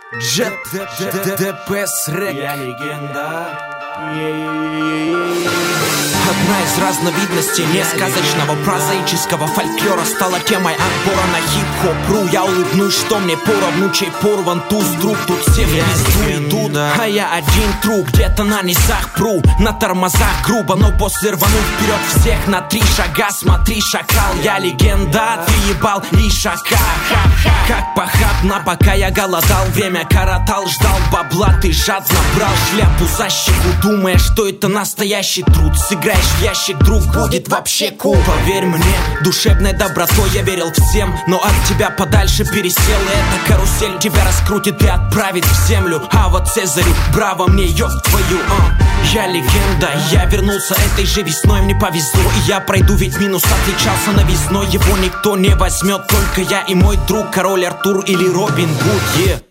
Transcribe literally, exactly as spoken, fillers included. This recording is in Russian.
Джет, ДПС Рэк. Я легенда. Одна из разновидностей несказочного прозаического фольклора стала темой отбора на хип-хоп-ру. Я улыбнусь, что мне поровну, чей порван туз друг. Тут все в пизду идут, а я один тру. Где-то на низах пру, на тормозах грубо, но после рвану вперед всех на три шага. Смотри, шакал, я легенда, ты ебал и шака. Как похабно, пока я голодал, время коротал, ждал бабла. Ты жадно брал шляпу за щеку, думая, что это настоящий труд. Сыграешь в ящик, друг, будет вообще кул. Поверь мне, душевной добротой я верил всем, но от тебя подальше пересел. И эта карусель тебя раскрутит и отправит в землю. А вот Цезарю, браво мне, ёб твою, а. Я легенда, я вернулся этой же весной, мне повезло, и я пройду, ведь минус отличался новизной. Его никто не возьмет, только я и мой друг, король Артур или Робин Гуд, yeah.